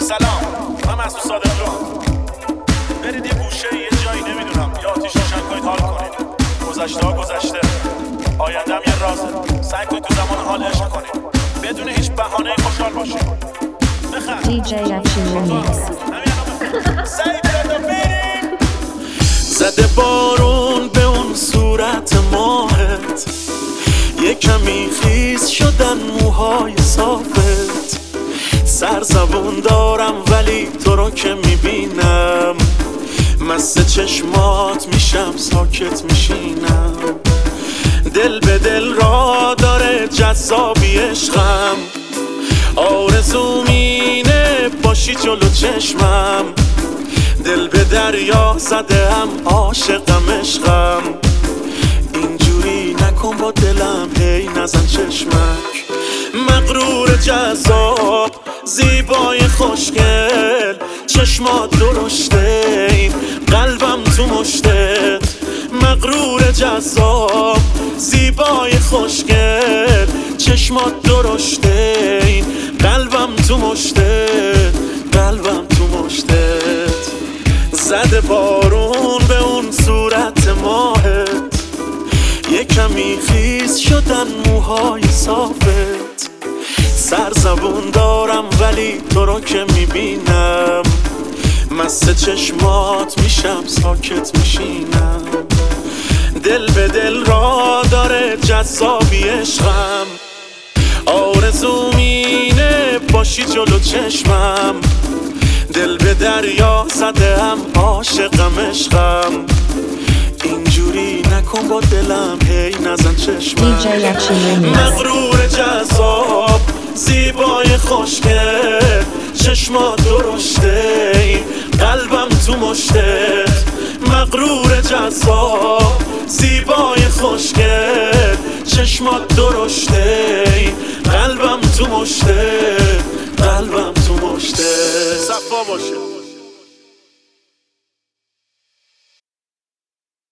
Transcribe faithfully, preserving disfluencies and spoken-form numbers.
سلام، من مسعود صادق جان. برید یه گوشه یه جایی نمیدونم یا آتیش روشن کنید حال کنید. گذشته ها گذشته، آینده هم یه رازه. سعی کنید تو زمان حال عشق کنید بدون هیچ بهانه‌ای خوشحال باشید. بخند دی جی اکشن ریمیکس. سعی کرده بریم. زده بارون به اون صورت ماهت، یه کمی خیس شدن موهای صافت. سرزبون دارم ولی تو رو که میبینم مست چشمات میشم، ساکت میشینم. دل به دل را داره جذابی عشقم، آرزوم اینه باشی جلو چشمم. دل به دریا زده هم عاشقم عشقم. اینجوری نکن با دلم، هی نزن چشمک. مغرور جذاب زیبای خوشگل، چشمات درشته این قلبم تو مشتت. مغرور جذاب زیبای خوشگل، چشمات درشته این قلبم تو مشتت. قلبم تو مشتت. زده بارون به اون صورت ماهت، یه کمی خیس شدن موهای صافت. سرزبون دارم ولی تو رو که میبینم مست چشمات میشم، ساکت میشینم. دل به دل را داره جذابی عشقم، آرزوم اینه باشی جلو چشمم. دل به دریا زده هم عاشقم عشقم. اینجوری نکن با دلم، هی نزن چشمم. مغرور جذاب زیبای خوشگل، چشمات درشته این قلبم تو مشتت. مغرور جذاب زیبای خوشگل، چشمات درشته این قلبم تو مشتت. قلبم تو مشتت. صفا باشه.